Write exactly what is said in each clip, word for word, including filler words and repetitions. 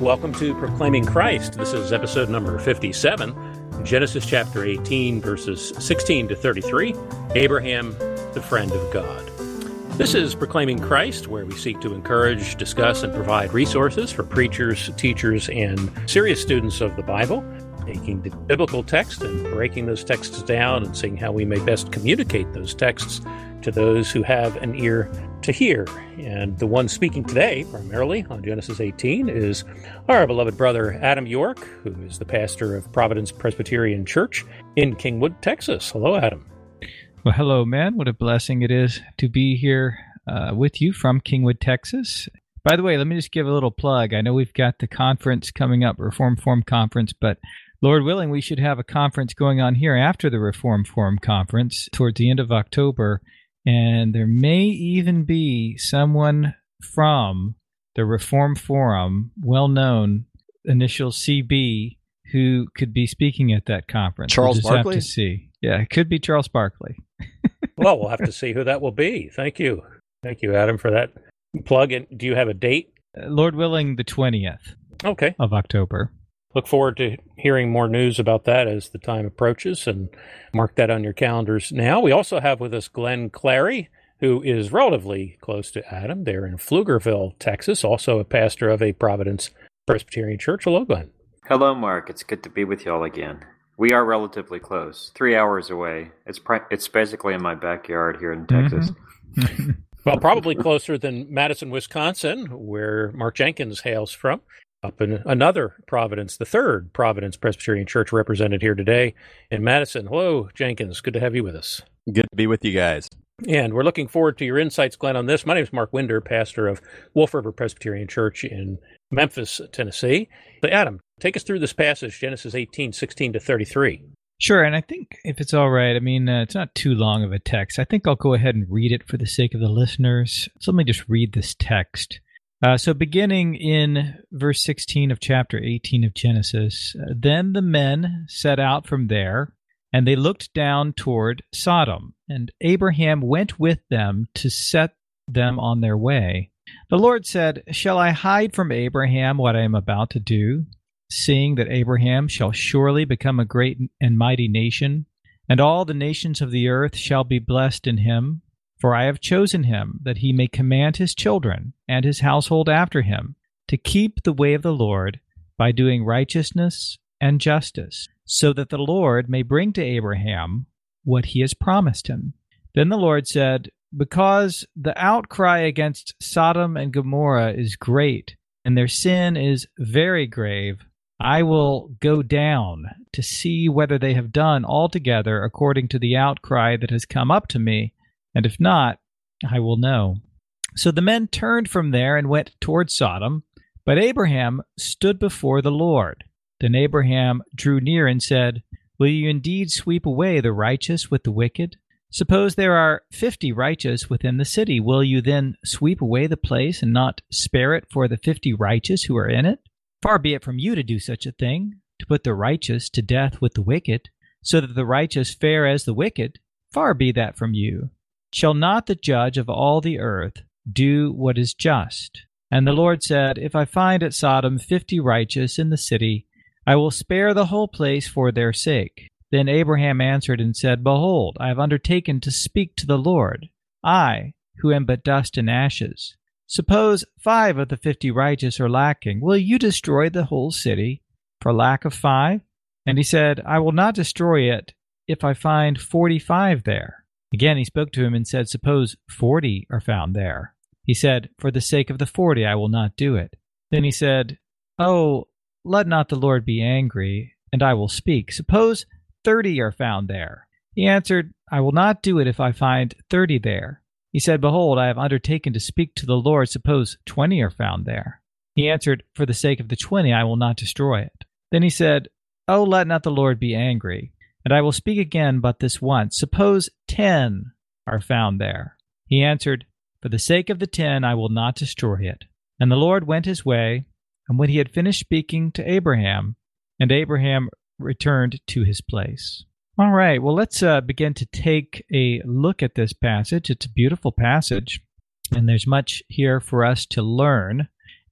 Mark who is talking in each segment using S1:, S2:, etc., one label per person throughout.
S1: Welcome to Proclaiming Christ. This is episode number fifty-seven, Genesis chapter eighteen, verses sixteen to thirty-three, Abraham, the friend of God. This is Proclaiming Christ, where we seek to encourage, discuss, and provide resources for preachers, teachers, and serious students of the Bible, taking the biblical text and breaking those texts down and seeing how we may best communicate those texts to those who have an ear to hear. And the one speaking today, primarily on Genesis eighteen, is our beloved brother Adam York, who is the pastor of Providence Presbyterian Church in Kingwood, Texas. Hello, Adam.
S2: Well, hello, man. What a blessing it is to be here uh, with you from Kingwood, Texas. By the way, let me just give a little plug. I know we've got the conference coming up, Reform Forum Conference, but Lord willing, we should have a conference going on here after the Reform Forum Conference towards the end of October. And there may even be someone from the Reform Forum, well-known, initial C B, who could be speaking at that conference.
S3: Charles
S2: we'll just
S3: Barkley?
S2: have to see. Yeah, it could be Charles Barkley.
S1: Well, we'll have to see who that will be. Thank you. Thank you, Adam, for that plug. And do you have a date?
S2: Uh, Lord willing, the twentieth
S1: Okay.
S2: of October.
S1: Look forward to hearing more news about that as the time approaches, and mark that on your calendars now. We also have with us Glenn Clary, who is relatively close to Adam. They're in Pflugerville, Texas, also a pastor of a Providence Presbyterian Church. Hello, Glenn.
S4: Hello, Mark. It's good to be with y'all again. We are relatively close, three hours away. It's pri- it's basically in my backyard here in Texas.
S2: Mm-hmm.
S1: Well, probably closer than Madison, Wisconsin, where Mark Jenkins hails from. Up in another Providence, the third Providence Presbyterian Church represented here today in Madison. Hello, Jenkins. Good to have you with us.
S3: Good to be with you guys.
S1: And we're looking forward to your insights, Glenn, on this. My name is Mark Winder, pastor of Wolf River Presbyterian Church in Memphis, Tennessee. But Adam, take us through this passage, Genesis eighteen, sixteen to thirty-three.
S2: Sure, and I think if it's all right, I mean, uh, it's not too long of a text. I think I'll go ahead and read it for the sake of the listeners. So let me just read this text. Uh, so beginning in verse sixteen of chapter eighteen of Genesis, uh, then the men set out from there, and they looked down toward Sodom, and Abraham went with them to set them on their way. The Lord said, "Shall I hide from Abraham what I am about to do, seeing that Abraham shall surely become a great and mighty nation, and all the nations of the earth shall be blessed in him? For I have chosen him, that he may command his children and his household after him, to keep the way of the Lord by doing righteousness and justice, so that the Lord may bring to Abraham what he has promised him." Then the Lord said, "Because the outcry against Sodom and Gomorrah is great, and their sin is very grave, I will go down to see whether they have done altogether according to the outcry that has come up to me, and if not, I will know." So the men turned from there and went toward Sodom, but Abraham stood before the Lord. Then Abraham drew near and said, "Will you indeed sweep away the righteous with the wicked? Suppose there are fifty righteous within the city. Will you then sweep away the place and not spare it for the fifty righteous who are in it? Far be it from you to do such a thing, to put the righteous to death with the wicked, so that the righteous fare as the wicked. Far be that from you. Shall not the judge of all the earth do what is just?" And the Lord said, "If I find at Sodom fifty righteous in the city, I will spare the whole place for their sake." Then Abraham answered and said, "Behold, I have undertaken to speak to the Lord, I, who am but dust and ashes. Suppose five of the fifty righteous are lacking. Will you destroy the whole city for lack of five?" And he said, "I will not destroy it if I find forty-five there." Again he spoke to him and said, "Suppose forty are found there." He said, "For the sake of the forty I will not do it." Then he said, "Oh, let not the Lord be angry, and I will speak. Suppose thirty are found there." He answered, "I will not do it if I find thirty there." He said, "Behold, I have undertaken to speak to the Lord. Suppose twenty are found there." He answered, "For the sake of the twenty I will not destroy it." Then he said, "Oh, let not the Lord be angry, and I will speak again but this once. Suppose ten are found there." He answered, "For the sake of the ten I will not destroy it." And the Lord went his way, and when he had finished speaking to Abraham, and Abraham returned to his place. All right, well, let's uh, begin to take a look at this passage. It's a beautiful passage, and there's much here for us to learn.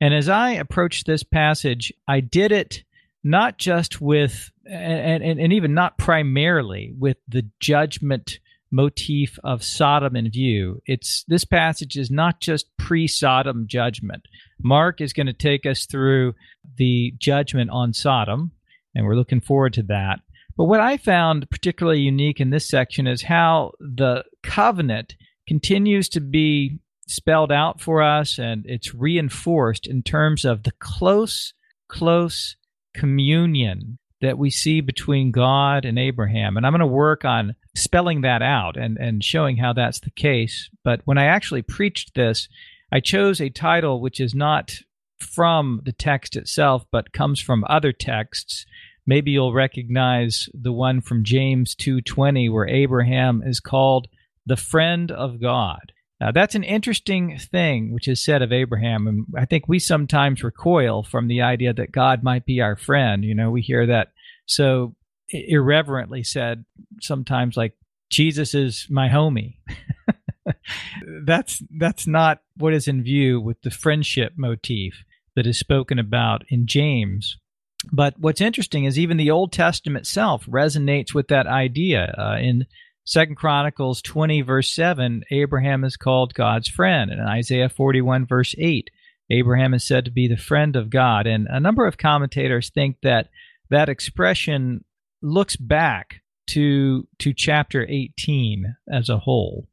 S2: And as I approached this passage, I did it not just with, and, and, and even not primarily with the judgment motif of Sodom in view. It's this passage is not just pre-Sodom judgment. Mark is going to take us through the judgment on Sodom, and we're looking forward to that. But what I found particularly unique in this section is how the covenant continues to be spelled out for us, and it's reinforced in terms of the close, close communion that we see between God and Abraham. And I'm going to work on spelling that out and, and showing how that's the case. But when I actually preached this, I chose a title which is not from the text itself, but comes from other texts. Maybe you'll recognize the one from James two twenty, where Abraham is called the friend of God. Now, that's an interesting thing which is said of Abraham, and I think we sometimes recoil from the idea that God might be our friend. You know, we hear that so irreverently said sometimes, like, Jesus is my homie. that's that's not what is in view with the friendship motif that is spoken about in James. But what's interesting is even the Old Testament itself resonates with that idea. Uh, in Second Chronicles twenty, verse seven, Abraham is called God's friend. And in Isaiah forty-one, verse eight, Abraham is said to be the friend of God. And a number of commentators think that that expression looks back to, to chapter eighteen as a whole.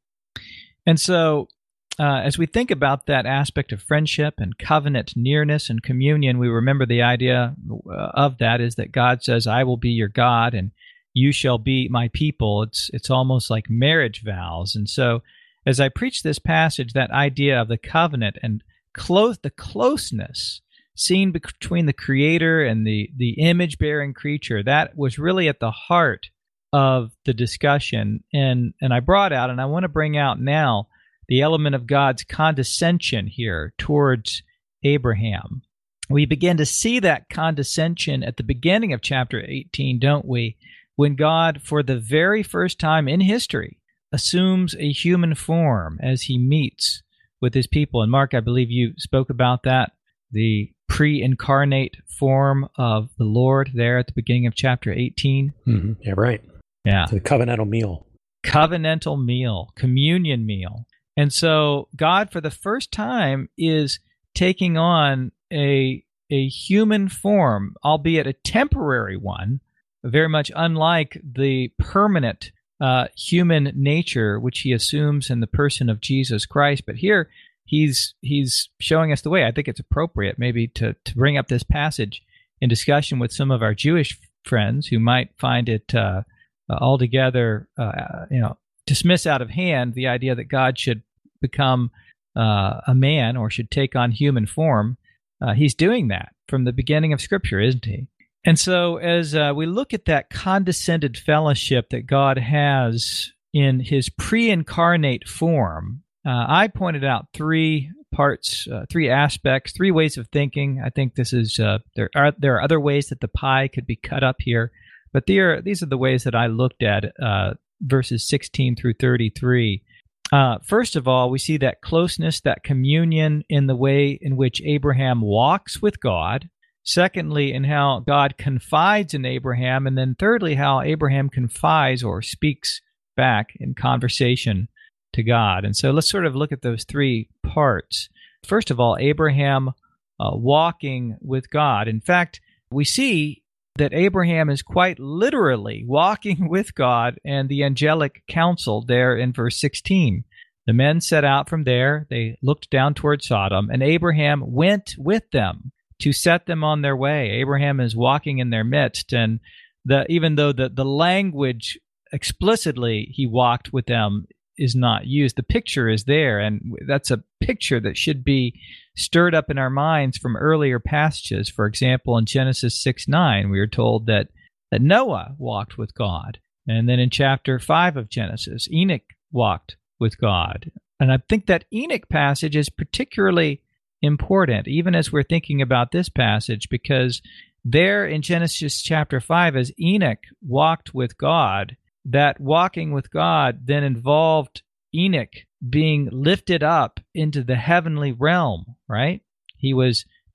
S2: And so uh, as we think about that aspect of friendship and covenant nearness and communion, we remember the idea of that is that God says, I will be your God, and you shall be my people. It's it's almost like marriage vows. And so as I preach this passage, that idea of the covenant and close, the closeness seen between the Creator and the, the image-bearing creature, that was really at the heart of the discussion. And, and I brought out, and I want to bring out now, the element of God's condescension here towards Abraham. We begin to see that condescension at the beginning of chapter eighteen, don't we? When God, for the very first time in history, assumes a human form as he meets with his people. And Mark, I believe you spoke about that, the pre-incarnate form of the Lord there at the beginning of chapter eighteen.
S1: Mm-hmm. Yeah, right.
S2: Yeah.
S1: The covenantal meal.
S2: Covenantal meal, communion meal. And so God, for the first time, is taking on a, a human form, albeit a temporary one, very much unlike the permanent uh, human nature which he assumes in the person of Jesus Christ. But here he's he's showing us the way. I think it's appropriate maybe to, to bring up this passage in discussion with some of our Jewish friends who might find it uh, uh, altogether, uh, you know, dismiss out of hand the idea that God should become uh, a man or should take on human form. Uh, he's doing that from the beginning of Scripture, isn't he? And so as uh, we look at that condescended fellowship that God has in his pre-incarnate form, uh, I pointed out three parts, uh, three aspects, three ways of thinking. I think this is uh, there are there are other ways that the pie could be cut up here, but are, these are the ways that I looked at uh, verses sixteen through thirty-three. Uh, first of all, we see that closeness, that communion in the way in which Abraham walks with God. Secondly, in how God confides in Abraham. And then thirdly, how Abraham confides or speaks back in conversation to God. And so let's sort of look at those three parts. First of all, Abraham uh, walking with God. In fact, we see that Abraham is quite literally walking with God and the angelic council there in verse sixteen. The men set out from there. They looked down toward Sodom, and Abraham went with them to set them on their way. Abraham is walking in their midst, and the even though the, the language explicitly he walked with them is not used, the picture is there, and that's a picture that should be stirred up in our minds from earlier passages. For example, in Genesis six nine, we are told that, that Noah walked with God. And then in chapter five of Genesis, Enoch walked with God. And I think that Enoch passage is particularly important, even as we're thinking about this passage, because there in Genesis chapter five, as Enoch walked with God, that walking with God then involved Enoch being lifted up into the heavenly realm, right? He was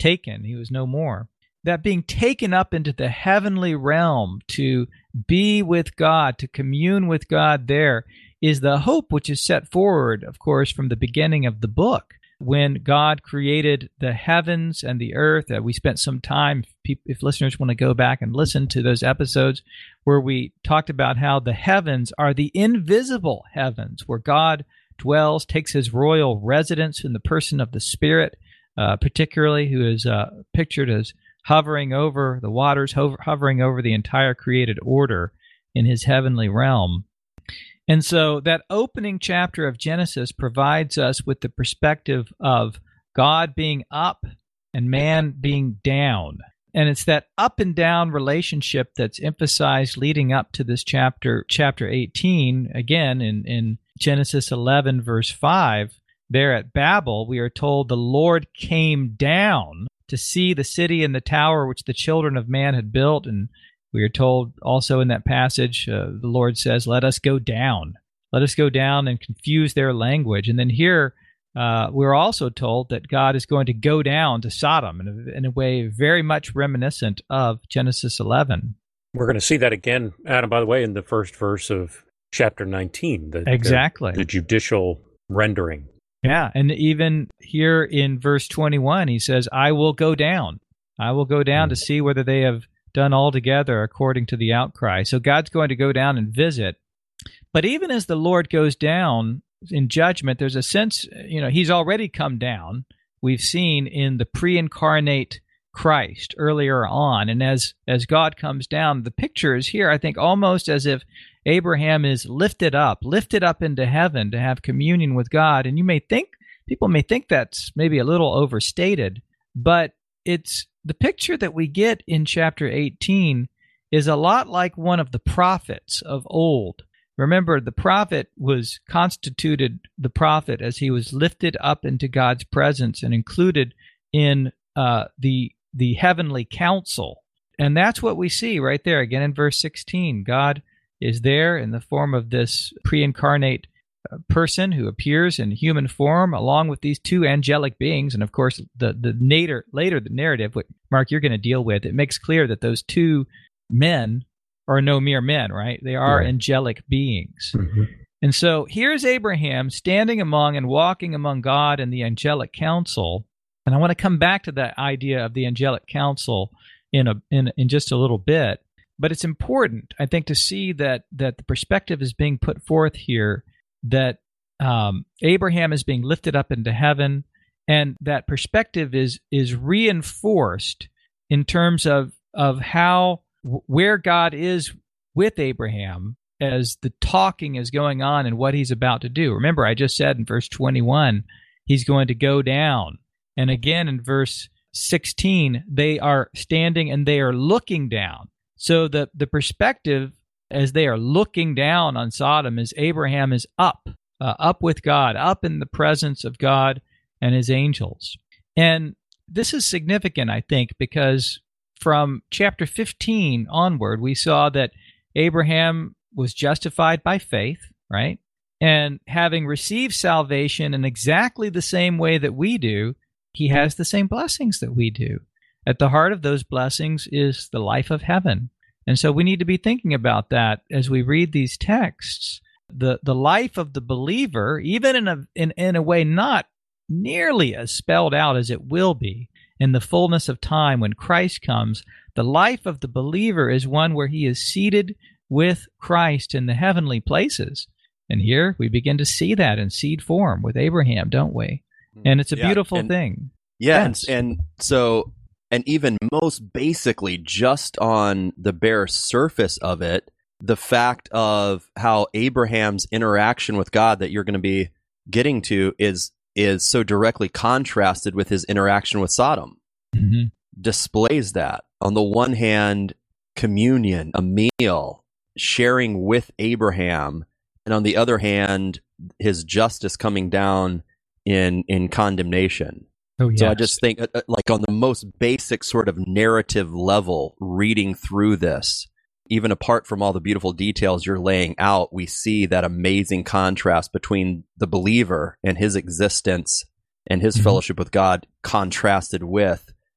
S2: taken. He was no more. That being taken up into the heavenly realm to be with God, to commune with God there, is the hope which is set forward, of course, from the beginning of the book. When God created the heavens and the earth, uh, we spent some time, if, if listeners want to go back and listen to those episodes, where we talked about how the heavens are the invisible heavens, where God dwells, takes his royal residence in the person of the Spirit, uh, particularly, who is uh, pictured as hovering over the waters, hover, hovering over the entire created order in his heavenly realm. And so that opening chapter of Genesis provides us with the perspective of God being up and man being down. And it's that up and down relationship that's emphasized leading up to this chapter, chapter eighteen. Again, in, in Genesis eleven, verse five, there at Babel, we are told the Lord came down to see the city and the tower which the children of man had built. And we are told also in that passage, uh, the Lord says, let us go down. Let us go down and confuse their language. And then here, uh, we're also told that God is going to go down to Sodom in a, in a way very much reminiscent of Genesis eleven.
S1: We're going to see that again, Adam, by the way, in the first verse of chapter nineteen. The,
S2: exactly.
S1: The, the judicial rendering.
S2: Yeah, and even here in verse twenty-one, he says, I will go down. I will go down mm. to see whether they have done altogether according to the outcry. So God's going to go down and visit. But even as the Lord goes down in judgment, there's a sense, you know, he's already come down. We've seen in the pre-incarnate Christ earlier on. And as, as God comes down, the picture is here, I think, almost as if Abraham is lifted up, lifted up into heaven to have communion with God. And you may think, people may think that's maybe a little overstated, but it's the picture that we get in chapter eighteen is a lot like one of the prophets of old. Remember, the prophet was constituted the prophet as he was lifted up into God's presence and included in uh, the the heavenly council. And that's what we see right there again in verse sixteen. God is there in the form of this pre-incarnate person who appears in human form along with these two angelic beings. And of course, the, the later, later the narrative, what Mark, you're going to deal with, it makes clear that those two men are no mere men, right? They are right. Angelic beings. Mm-hmm. And so here's Abraham standing among and walking among God and the angelic council. And I want to come back to that idea of the angelic council in a in, in just a little bit. But it's important, I think, to see that that the perspective is being put forth here that um, Abraham is being lifted up into heaven, and that perspective is is reinforced in terms of of how where God is with Abraham as the talking is going on and what he's about to do. Remember, I just said in verse twenty-one, he's going to go down, and again in verse sixteen, they are standing and they are looking down. So the the perspective as they are looking down on Sodom is Abraham is up, uh, up with God, up in the presence of God and his angels. And this is significant, I think, because from chapter fifteen onward, we saw that Abraham was justified by faith, right? And having received salvation in exactly the same way that we do, he has the same blessings that we do. At the heart of those blessings is the life of heaven. And so we need to be thinking about that as we read these texts. The the life of the believer, even in a in, in a way not nearly as spelled out as it will be in the fullness of time when Christ comes, the life of the believer is one where he is seated with Christ in the heavenly places. And here we begin to see that in seed form with Abraham, don't we? And it's a yeah, beautiful
S3: and,
S2: thing.
S3: Yeah, and, and so... And even most basically, just on the bare surface of it, the fact of how Abraham's interaction with God that you're going to be getting to is is so directly contrasted with his interaction with Sodom. Mm-hmm. Displays that. On the one hand, communion, a meal, sharing with Abraham, and on the other hand, his justice coming down in in condemnation.
S2: Oh, yes.
S3: So I just think, uh, like on the most basic sort of narrative level, reading through this, even apart from all the beautiful details you're laying out, we see that amazing contrast between the believer and his existence and his mm-hmm. fellowship with God contrasted with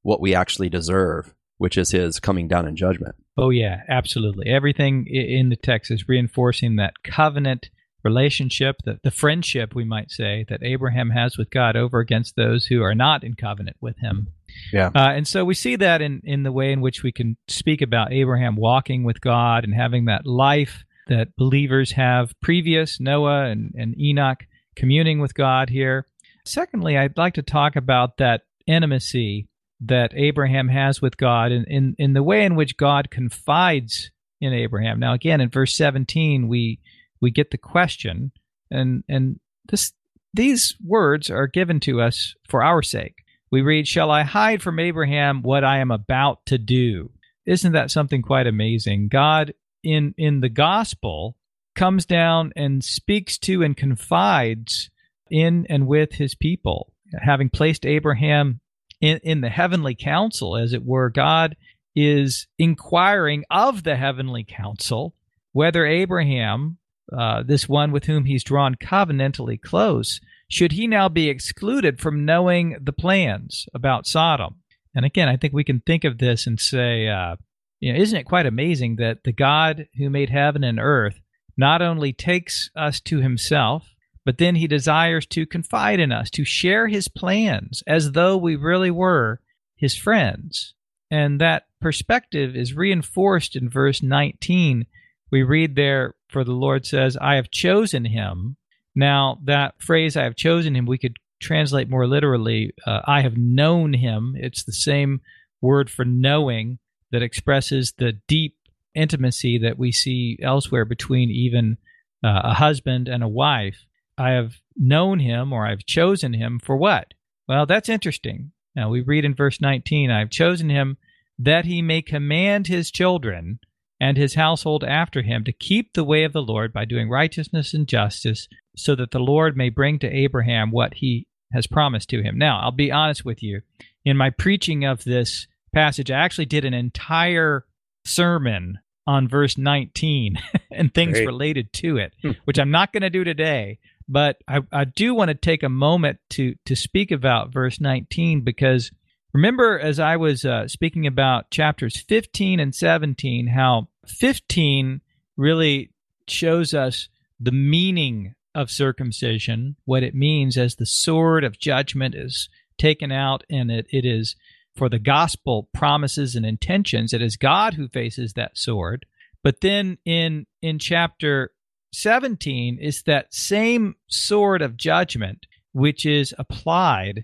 S3: what we actually deserve, which is his coming down in judgment.
S2: Oh, yeah, absolutely. Everything in the text is reinforcing that covenant relationship, the, the friendship, we might say, that Abraham has with God over against those who are not in covenant with him.
S3: Yeah.
S2: Uh, and so we see that in, in the way in which we can speak about Abraham walking with God and having that life that believers have previous, Noah and, and Enoch communing with God here. Secondly, I'd like to talk about that intimacy that Abraham has with God and in, in the way in which God confides in Abraham. Now, again, in verse seventeen, we we get the question, and and this these words are given to us for our sake. We read, "Shall I hide from Abraham what I am about to do?" Isn't that something quite amazing? God, in in the gospel, comes down and speaks to and confides in and with his people. Having placed Abraham in, in the heavenly council, as it were, God is inquiring of the heavenly council whether Abraham, uh, this one with whom he's drawn covenantally close, should he now be excluded from knowing the plans about Sodom? And again, I think we can think of this and say, uh, you know, isn't it quite amazing that the God who made heaven and earth not only takes us to himself, but then he desires to confide in us, to share his plans as though we really were his friends. And that perspective is reinforced in verse nineteen. We read there, "For the Lord says, I have chosen him." Now, that phrase, "I have chosen him," we could translate more literally, uh, "I have known him." It's the same word for knowing that expresses the deep intimacy that we see elsewhere between even uh, a husband and a wife. I have known him, or I've chosen him for what? Well, that's interesting. Now, we read in verse nineteen, "I have chosen him that he may command his children and his household after him to keep the way of the Lord by doing righteousness and justice, so that the Lord may bring to Abraham what he has promised to him." Now, I'll be honest with you. In my preaching of this passage, I actually did an entire sermon on verse nineteen and things
S1: Great.
S2: related to it, which I'm not going to do today. But I, I do want to take a moment to, to speak about verse nineteen, because remember, as I was uh, speaking about chapters fifteen and seventeen, how fifteen really shows us the meaning of circumcision, what it means as the sword of judgment is taken out, and it, it is for the gospel promises and intentions. It is God who faces that sword. But then in in chapter seventeen is that same sword of judgment, which is applied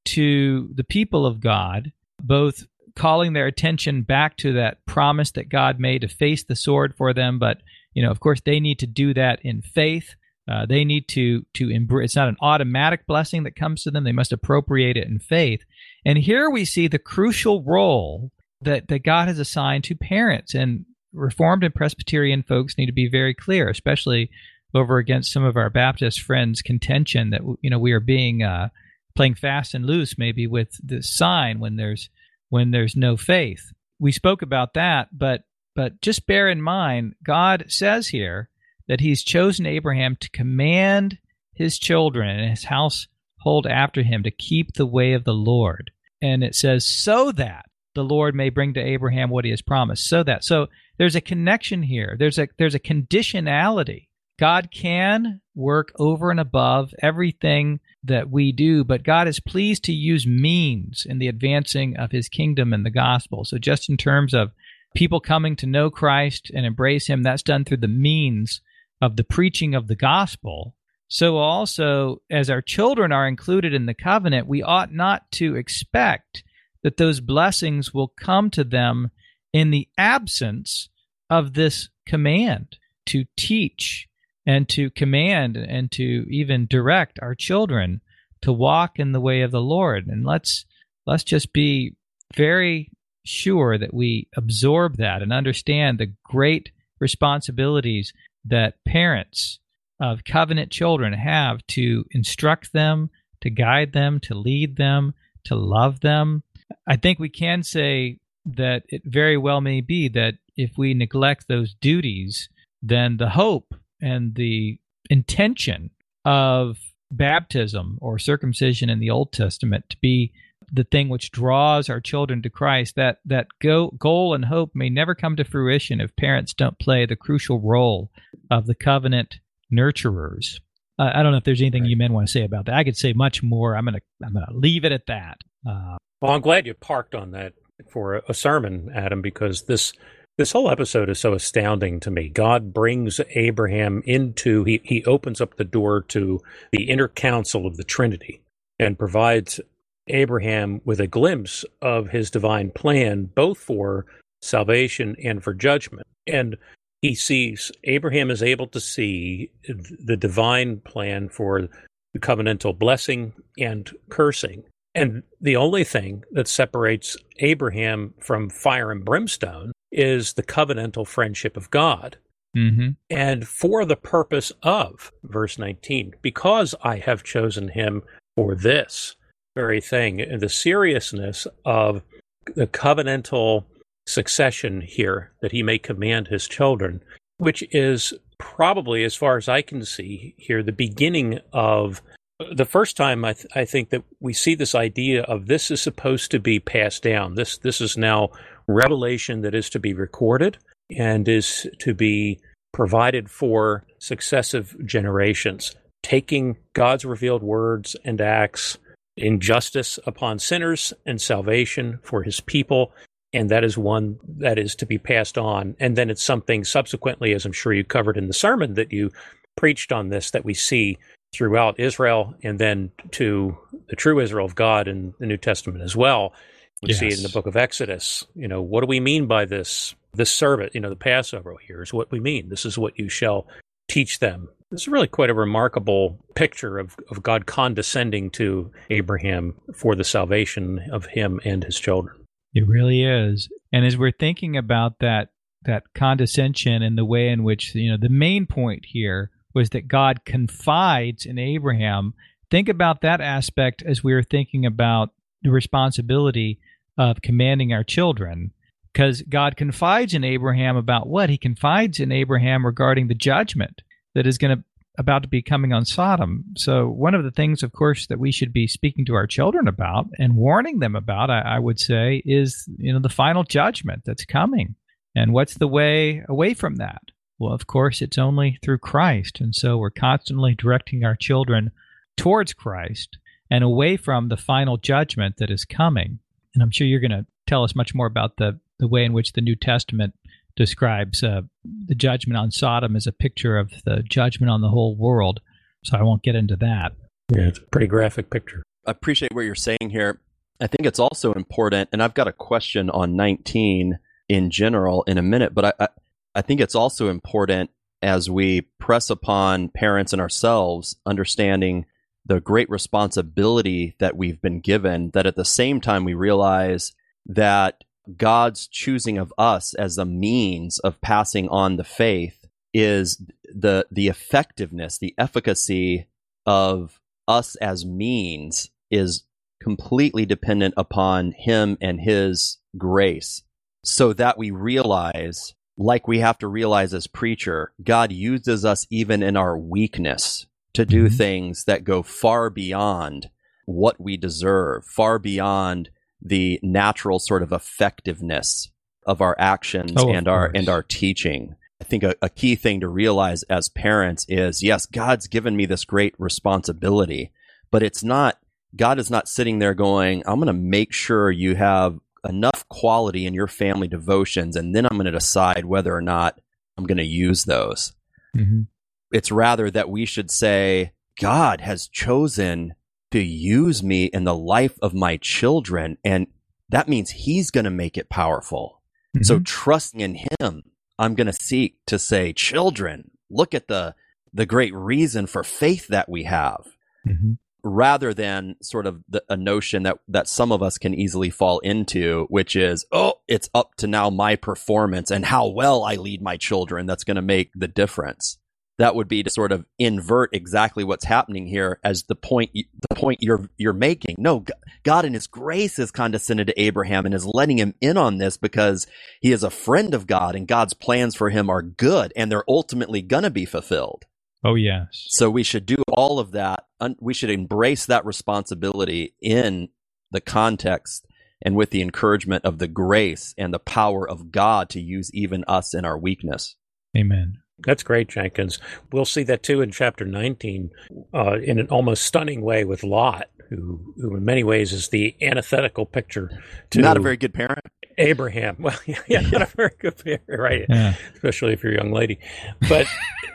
S2: to the people of God, both calling their attention back to that promise that God made to face the sword for them. But, you know, of course, they need to do that in faith. Uh, they need to to embrace. It's not an automatic blessing that comes to them. They must appropriate it in faith. And here we see the crucial role that, that God has assigned to parents. And Reformed and Presbyterian folks need to be very clear, especially over against some of our Baptist friends' contention that, you know, we are being uh, playing fast and loose, maybe with the sign when there's when there's no faith. We spoke about that, but but just bear in mind, God says here that he's chosen Abraham to command his children and his household after him to keep the way of the Lord. And it says, so that the Lord may bring to Abraham what he has promised. So that. So there's a connection here. There's a there's a conditionality. God can work over and above everything that we do, but God is pleased to use means in the advancing of his kingdom and the gospel. So just in terms of people coming to know Christ and embrace him, that's done through the means of the preaching of the gospel. So also, as our children are included in the covenant, we ought not to expect that those blessings will come to them in the absence of this command to teach and to command and to even direct our children to walk in the way of the Lord. And let's let's just be very sure that we absorb that and understand the great responsibilities that parents of covenant children have to instruct them, to guide them, to lead them, to love them. I think we can say that it very well may be that if we neglect those duties, then the hope and the intention of baptism or circumcision in the Old Testament to be the thing which draws our children to Christ, that that go, goal and hope may never come to fruition if parents don't play the crucial role of the covenant nurturers. Uh, I don't know if there's anything right. you men want to say about that. I could say much more. I'm gonna I'm gonna leave it at that. Uh,
S1: well, I'm glad you parked on that for a, a sermon, Adam, because this this whole episode is so astounding to me. God brings Abraham into he he opens up the door to the inner council of the Trinity and provides Abraham with a glimpse of his divine plan, both for salvation and for judgment. And he sees, Abraham is able to see the divine plan for the covenantal blessing and cursing. And the only thing that separates Abraham from fire and brimstone is the covenantal friendship of God.
S2: Mm-hmm.
S1: And for the purpose of, verse nineteen, because I have chosen him for this very thing, and the seriousness of the covenantal succession here, that he may command his children, which is probably, as far as I can see here, the beginning of the first time I, th- I think that we see this idea of this is supposed to be passed down. This this is now revelation that is to be recorded and is to be provided for successive generations, taking God's revealed words and acts in justice upon sinners and salvation for his people. And that is one that is to be passed on. And then it's something subsequently, as I'm sure you covered in the sermon that you preached on this, that we see throughout Israel and then to the true Israel of God in the New Testament as well. We yes. see it in the book of Exodus. You know, what do we mean by this? This service, you know, the Passover here is what we mean. This is what you shall teach them. It's really quite a remarkable picture of, of God condescending to Abraham for the salvation of him and his children.
S2: It really is. And as we're thinking about that that condescension and the way in which, you know, the main point here was that God confides in Abraham. Think about that aspect as we were thinking about the responsibility of commanding our children, because God confides in Abraham about what? He confides in Abraham regarding the judgment that is going to about to be coming on Sodom. So one of the things, of course, that we should be speaking to our children about and warning them about, I, I would say, is, you know, the final judgment that's coming. And what's the way away from that? Well, of course, it's only through Christ. And so we're constantly directing our children towards Christ and away from the final judgment that is coming. And I'm sure you're going to tell us much more about the, the way in which the New Testament describes uh, the judgment on Sodom as a picture of the judgment on the whole world. So I won't get into that.
S1: Yeah, it's a pretty graphic picture.
S3: I appreciate what you're saying here. I think it's also important, and I've got a question on nineteen in general in a minute, but I, I, I think it's also important as we press upon parents and ourselves, understanding the great responsibility that we've been given, that at the same time we realize that God's choosing of us as a means of passing on the faith is the the effectiveness, the efficacy of us as means is completely dependent upon Him and His grace, so that we realize, like we have to realize as preacher, God uses us even in our weakness to do mm-hmm. things that go far beyond what we deserve, far beyond the natural sort of effectiveness of our actions oh, and our and our teaching. I think a, a key thing to realize as parents is, yes, God's given me this great responsibility, but it's not, God is not sitting there going, I'm going to make sure you have enough quality in your family devotions, and then I'm going to decide whether or not I'm going to use those.
S2: Mm-hmm.
S3: It's rather that we should say, God has chosen to use me in the life of my children, and that means He's going to make it powerful. Mm-hmm. So trusting in Him, I'm going to seek to say, children, look at the the great reason for faith that we have,
S2: mm-hmm.
S3: rather than sort of the, a notion that, that some of us can easily fall into, which is, oh, it's up to now my performance and how well I lead my children that's going to make the difference. That would be to sort of invert exactly what's happening here as the point the point you're you're making. No, God in His grace has condescended to Abraham and is letting him in on this because he is a friend of God and God's plans for him are good and they're ultimately going to be fulfilled.
S2: Oh, yes.
S3: So we should do all of that. We should embrace that responsibility in the context and with the encouragement of the grace and the power of God to use even us in our weakness.
S2: Amen.
S1: That's great, Jenkins. We'll see that too in chapter nineteen uh, in an almost stunning way with Lot, who, who in many ways is the antithetical picture to
S3: Not a very good parent.
S1: Abraham. Well, yeah, yeah, not a very good parent, right?
S2: Yeah.
S1: Especially if you're a young lady. But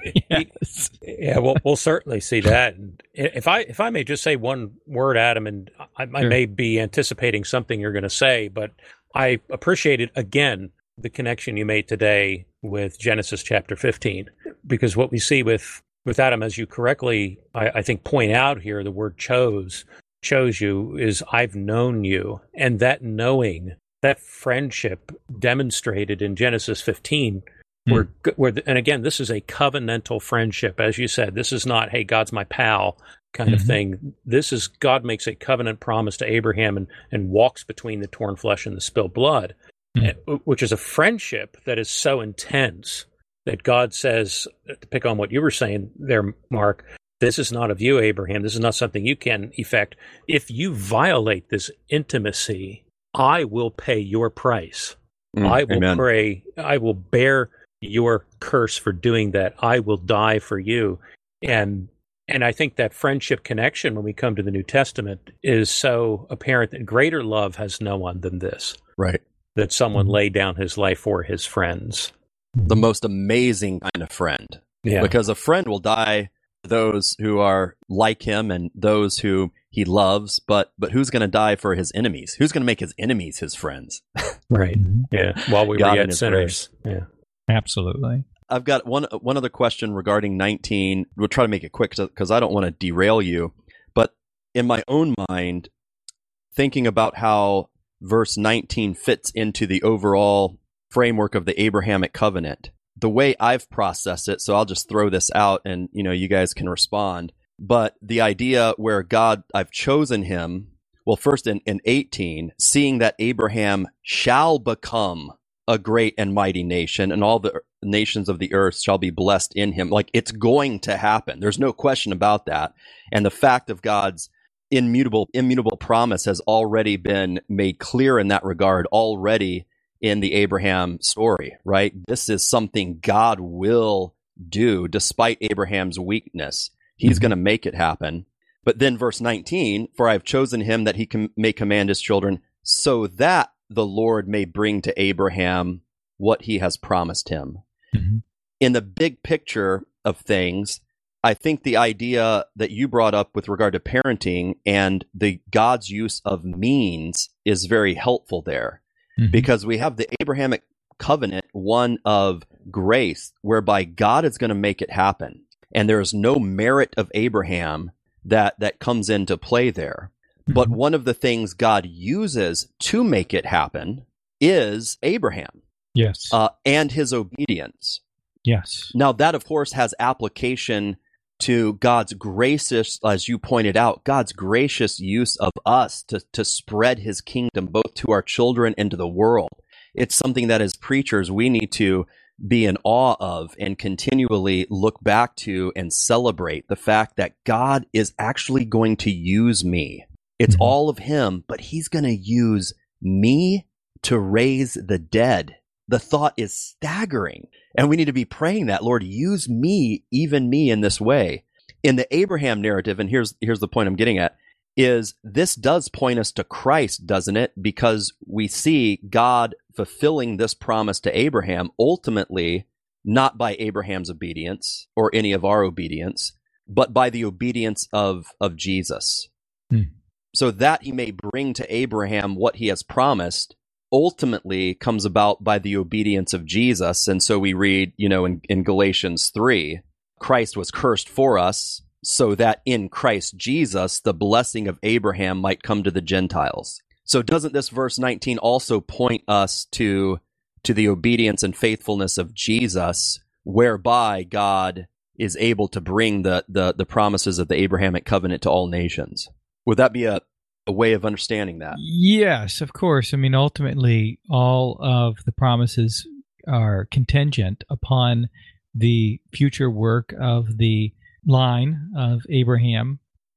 S2: Yes.
S1: yeah, we'll we'll certainly see that. And if I if I may just say one word, Adam, and I, I
S2: Sure.
S1: may be anticipating something you're going to say, but I appreciated again the connection you made today with Genesis chapter fifteen, because what we see with with Adam, as you correctly, I, I think, point out here, the word chose, chose you is I've known you, and that knowing, that friendship demonstrated in Genesis fifteen,
S2: Hmm.
S1: where, where, and again, this is a covenantal friendship, as you said. This is not, hey, God's my pal kind of
S2: Mhm.
S1: thing. This is God makes a covenant promise to Abraham and, and walks between the torn flesh and the spilled blood,
S2: Hmm.
S1: eh, which is a friendship that is so intense that God says, to pick on what you were saying there, Mark, this is not of you, Abraham. This is not something you can effect. If you violate this intimacy, I will pay your price.
S3: Mm,
S1: I will
S3: amen.
S1: pray. I will bear your curse for doing that. I will die for you. And and I think that friendship connection when we come to the New Testament is so apparent that greater love has no one than this,
S3: Right.
S1: that someone
S2: Mhm.
S1: laid down his life for his friends.
S3: The most amazing kind of friend.
S1: Yeah.
S3: Because a friend will die for those who are like him and those who he loves, but but who's going to die for his enemies? Who's going to make his enemies his friends?
S1: Right.
S2: Mhm.
S1: Yeah. While we
S3: God
S1: were
S3: in
S1: yet
S3: his
S1: sinners. Yeah.
S2: Absolutely.
S3: I've got one one other question regarding nineteen. We'll try to make it quick because I don't want to derail you. But in my own mind, thinking about how verse nineteen fits into the overall framework of the Abrahamic covenant, the way I've processed it, so I'll just throw this out and you know you guys can respond. But the idea where God, I've chosen him, well, first in, in eighteen, seeing that Abraham shall become a great and mighty nation, and all the nations of the earth shall be blessed in him. Like, it's going to happen. There's no question about that. And the fact of God's immutable, immutable promise has already been made clear in that regard already in the Abraham story, right? This is something God will do despite Abraham's weakness. He's
S2: Mhm.
S3: going to make it happen. But then verse nineteen, for I have chosen him that he can, may command his children, so that the Lord may bring to Abraham what he has promised him.
S2: Mhm.
S3: In the big picture of things, I think the idea that you brought up with regard to parenting and the God's use of means is very helpful there,
S2: Mhm.
S3: because we have the Abrahamic covenant, one of grace, whereby God is going to make it happen. And there is no merit of Abraham that, that comes into play there. But
S2: Mhm.
S3: one of the things God uses to make it happen is Abraham
S2: Yes.
S3: uh, and his obedience.
S2: Yes.
S3: Now, that, of course, has application to God's gracious, as you pointed out, God's gracious use of us to, to spread his kingdom both to our children and to the world. It's something that as preachers we need to be in awe of and continually look back to and celebrate the fact that God is actually going to use me. It's
S2: Mhm.
S3: all of him, but he's going to use me to raise the dead. The thought is staggering. And we need to be praying that, Lord, use me, even me, in this way. In the Abraham narrative, and here's here's the point I'm getting at, is this does point us to Christ, doesn't it? Because we see God fulfilling this promise to Abraham, ultimately not by Abraham's obedience or any of our obedience, but by the obedience of, of Jesus.
S2: Hmm.
S3: So that he may bring to Abraham what he has promised ultimately comes about by the obedience of Jesus. And so we read, you know, in, in Galatians three, Christ was cursed for us so that in Christ Jesus, the blessing of Abraham might come to the Gentiles. So doesn't this verse nineteen also point us to, to the obedience and faithfulness of Jesus, whereby God is able to bring the, the, the promises of the Abrahamic covenant to all nations? Would that be a, a way of understanding that?
S2: Yes, of course. I mean, ultimately, all of the promises are contingent upon the future work of the line of Abraham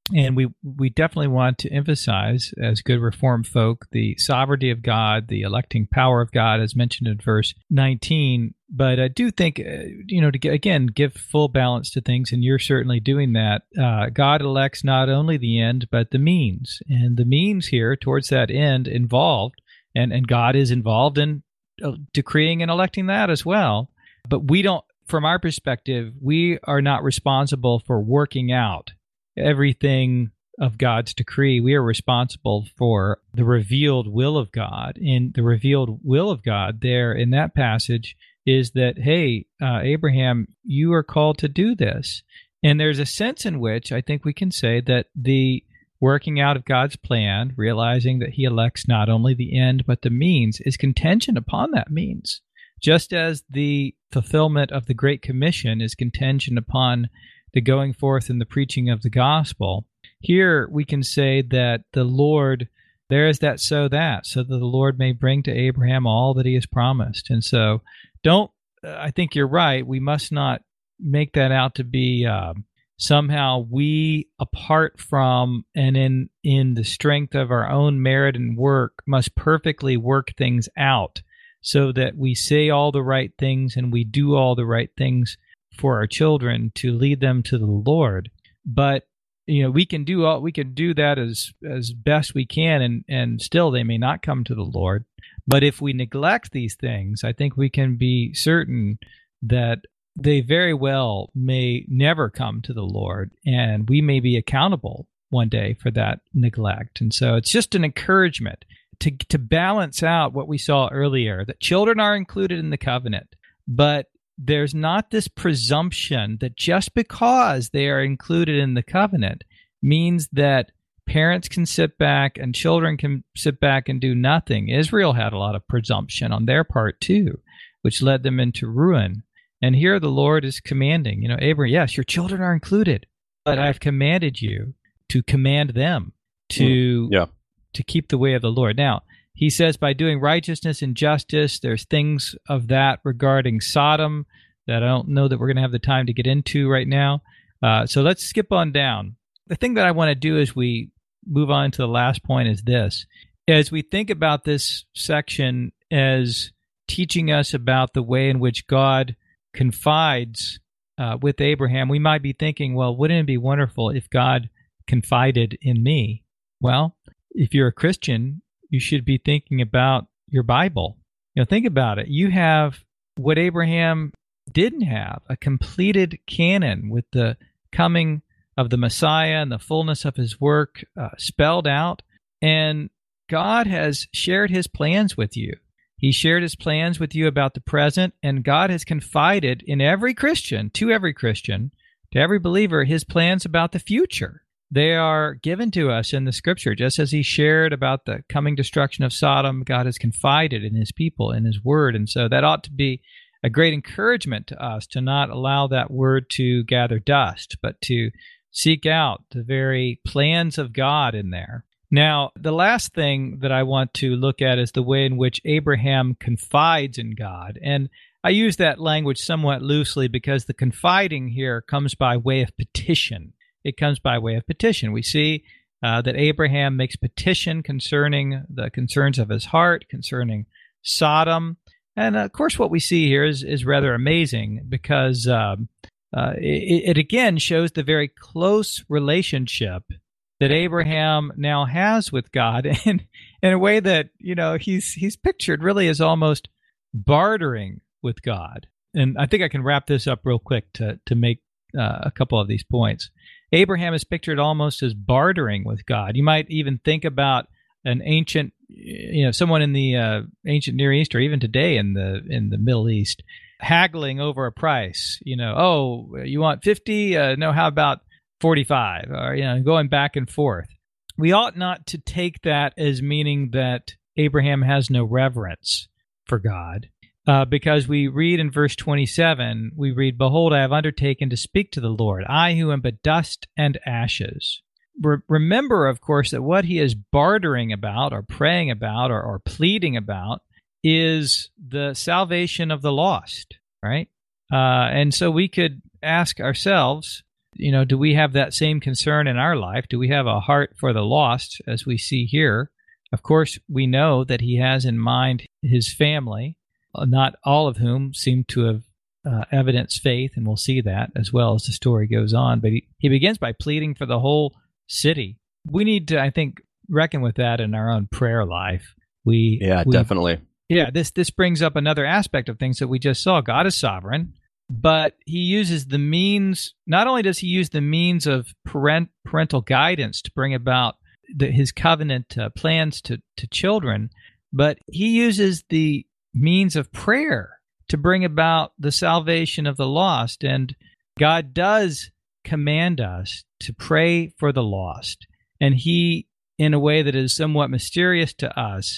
S2: And we, we definitely want to emphasize, as good Reformed folk, the sovereignty of God, the electing power of God, as mentioned in verse nineteen. But I do think, uh, you know, to get, again, give full balance to things, and you're certainly doing that. Uh, God elects not only the end, but the means. And the means here towards that end involved, and, and God is involved in uh, decreeing and electing that as well. But we don't, from our perspective, we are not responsible for working out everything of God's decree. We are responsible for the revealed will of God. And the revealed will of God there in that passage is that, hey, uh, Abraham, you are called to do this. And there's a sense in which I think we can say that the working out of God's plan, realizing that he elects not only the end but the means, is contingent upon that means. Just as the fulfillment of the Great Commission is contingent upon the going forth and the preaching of the gospel, here we can say that the Lord, there is that so that, so that the Lord may bring to Abraham all that he has promised. And so don't, I think you're right, we must not make that out to be uh, somehow we, apart from and in, in the strength of our own merit and work, must perfectly work things out so that we say all the right things and we do all the right things for our children to lead them to the Lord. But you know, we can do all we can do that as as best we can, and and still they may not come to the Lord. But if we neglect these things, I think we can be certain that they very well may never come to the Lord, and we may be accountable one day for that neglect. And so it's just an encouragement to to balance out what we saw earlier, that children are included in the covenant, but there's not this presumption that just because they are included in the covenant means that parents can sit back and children can sit back and do nothing. Israel had a lot of presumption on their part too, which led them into ruin. And here the Lord is commanding, you know, Abraham, yes, your children are included, but I've commanded you to command them to,
S3: yeah.
S2: to keep the way of the Lord. Now, he says by doing righteousness and justice, there's things of that regarding Sodom that I don't know that we're going to have the time to get into right now. Uh, so let's skip on down. The thing that I want to do as we move on to the last point is this. As we think about this section as teaching us about the way in which God confides uh, with Abraham, we might be thinking, well, wouldn't it be wonderful if God confided in me? Well, if you're a Christian, you should be thinking about your Bible. You know, think about it. You have what Abraham didn't have, a completed canon with the coming of the Messiah and the fullness of his work uh, spelled out. And God has shared his plans with you. He shared his plans with you about the present, and God has confided in every Christian, to every Christian, to every believer, his plans about the future. They are given to us in the Scripture. Just as he shared about the coming destruction of Sodom, God has confided in his people, in his word. And so that ought to be a great encouragement to us to not allow that word to gather dust, but to seek out the very plans of God in there. Now, the last thing that I want to look at is the way in which Abraham confides in God. And I use that language somewhat loosely because the confiding here comes by way of petition. It comes by way of petition. We see uh, that Abraham makes petition concerning the concerns of his heart, concerning Sodom. And, of course, what we see here is, is rather amazing because um, uh, it, it, again, shows the very close relationship that Abraham now has with God in, in a way that, you know, he's he's pictured really as almost bartering with God. And I think I can wrap this up real quick to, to make uh, a couple of these points. Abraham is pictured almost as bartering with God. You might even think about an ancient, you know, someone in the uh, ancient Near East or even today in the in the Middle East, haggling over a price. You know, oh, you want fifty? Uh, no, how about forty-five? Or, you know, going back and forth. We ought not to take that as meaning that Abraham has no reverence for God. Uh, because we read in verse twenty-seven, we read, "Behold, I have undertaken to speak to the Lord, I who am but dust and ashes." Re- remember, of course, that what he is bartering about or praying about or, or pleading about is the salvation of the lost, right? Uh, and so we could ask ourselves, You know, do we have that same concern in our life? Do we have a heart for the lost, as we see here? Of course, we know that he has in mind his family, not all of whom seem to have uh, evidenced faith, and we'll see that as well as the story goes on. But he, he begins by pleading for the whole city. We need to, I think, reckon with that in our own prayer life. We
S3: Yeah,
S2: we,
S3: definitely.
S2: Yeah, this this brings up another aspect of things that we just saw. God is sovereign, but he uses the means, not only does he use the means of parent, parental guidance to bring about the, his covenant uh, plans to, to children, but he uses the means of prayer to bring about the salvation of the lost. And God does command us to pray for the lost. And he, in a way that is somewhat mysterious to us,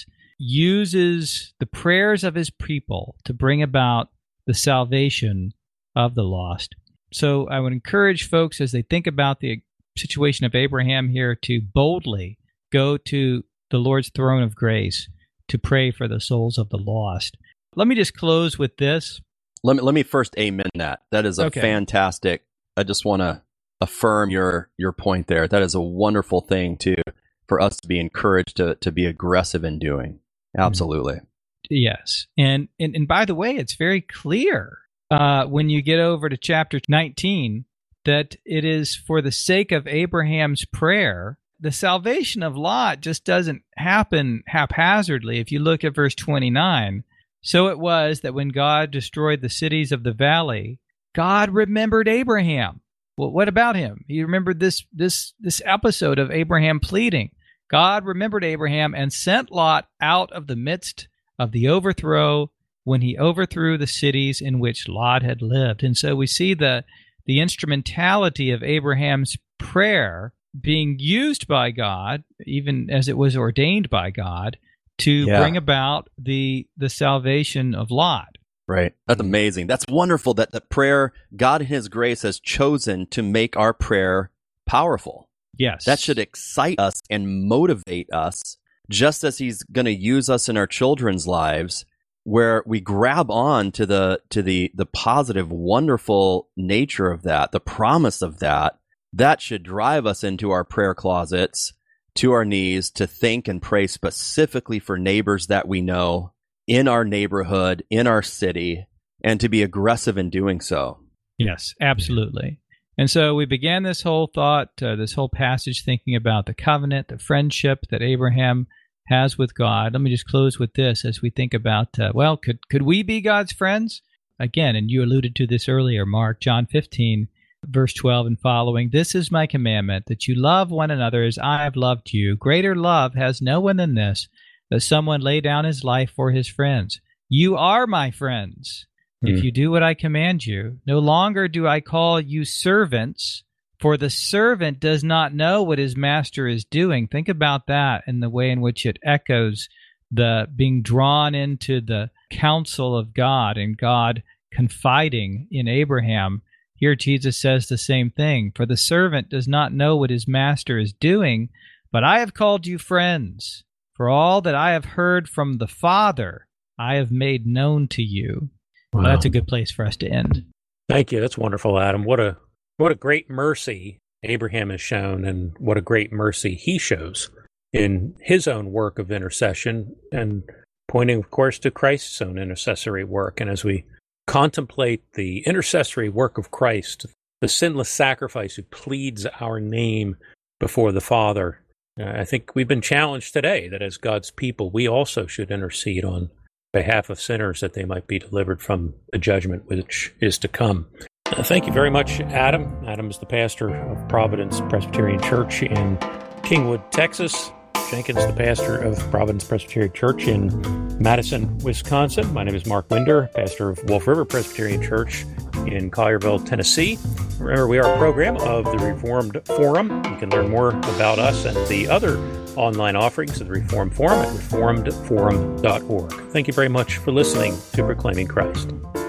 S2: uses the prayers of his people to bring about the salvation of the lost. So I would encourage folks, as they think about the situation of Abraham here, to boldly go to the Lord's throne of grace to pray for the souls of the lost. Let me just close with this.
S3: Let me let me first amen that. That is a
S2: Okay.
S3: fantastic. I just want to affirm your your point there. That is a wonderful thing to for us to be encouraged to to be aggressive in doing. Absolutely.
S2: Yes. And, and, and by the way, it's very clear uh, when you get over to chapter nineteen that it is for the sake of Abraham's prayer. The salvation of Lot just doesn't happen haphazardly. If you look at verse twenty-nine, so it was that when God destroyed the cities of the valley, God remembered Abraham. Well, what about him? He remembered this this this episode of Abraham pleading. God remembered Abraham and sent Lot out of the midst of the overthrow when he overthrew the cities in which Lot had lived. And so we see the the instrumentality of Abraham's prayer being used by God, even as it was ordained by God, to
S3: Yeah.
S2: bring about the the salvation of Lot.
S3: Right. That's amazing. That's wonderful that the prayer, God in his grace has chosen to make our prayer powerful.
S2: Yes.
S3: That should excite us and motivate us, just as he's going to use us in our children's lives, where we grab on to the to the the positive, wonderful nature of that, the promise of that. That should drive us into our prayer closets, to our knees, to think and pray specifically for neighbors that we know in our neighborhood, in our city, and to be aggressive in doing so.
S2: Yes, absolutely. And so we began this whole thought, uh, this whole passage, thinking about the covenant, the friendship that Abraham has with God. Let me just close with this as we think about, uh, well, could could we be God's friends? Again, and you alluded to this earlier, Mark, John fifteen, verse twelve and following. This is my commandment, that you love one another as I have loved you. Greater love has no one than this, that someone lay down his life for his friends. You are my friends if you do what I command you. No longer do I call you servants, for the servant does not know what his master is doing. Think about that in the way in which it echoes the being drawn into the counsel of God and God confiding in Abraham. Here Jesus says the same thing. For the servant does not know what his master is doing, but I have called you friends. For all that I have heard from the Father, I have made known to you.
S1: Wow.
S2: Well, that's a good place for us to end.
S1: Thank you. That's wonderful, Adam. What a what a great mercy Abraham has shown, and what a great mercy he shows in his own work of intercession, and pointing, of course, to Christ's own intercessory work. And as we contemplate the intercessory work of Christ, the sinless sacrifice who pleads our name before the Father, uh, I think we've been challenged today that as God's people, we also should intercede on behalf of sinners that they might be delivered from the judgment which is to come. Uh, thank you very much, Adam. Adam is the pastor of Providence Presbyterian Church in Kingwood, Texas. Jenkins, the pastor of Providence Presbyterian Church in Madison, Wisconsin. My name is Mark Winder, pastor of Wolf River Presbyterian Church in Collierville, Tennessee. Remember, we are a program of the Reformed Forum. You can learn more about us and the other online offerings of the Reformed Forum at reformed forum dot org. Thank you very much for listening to Proclaiming Christ.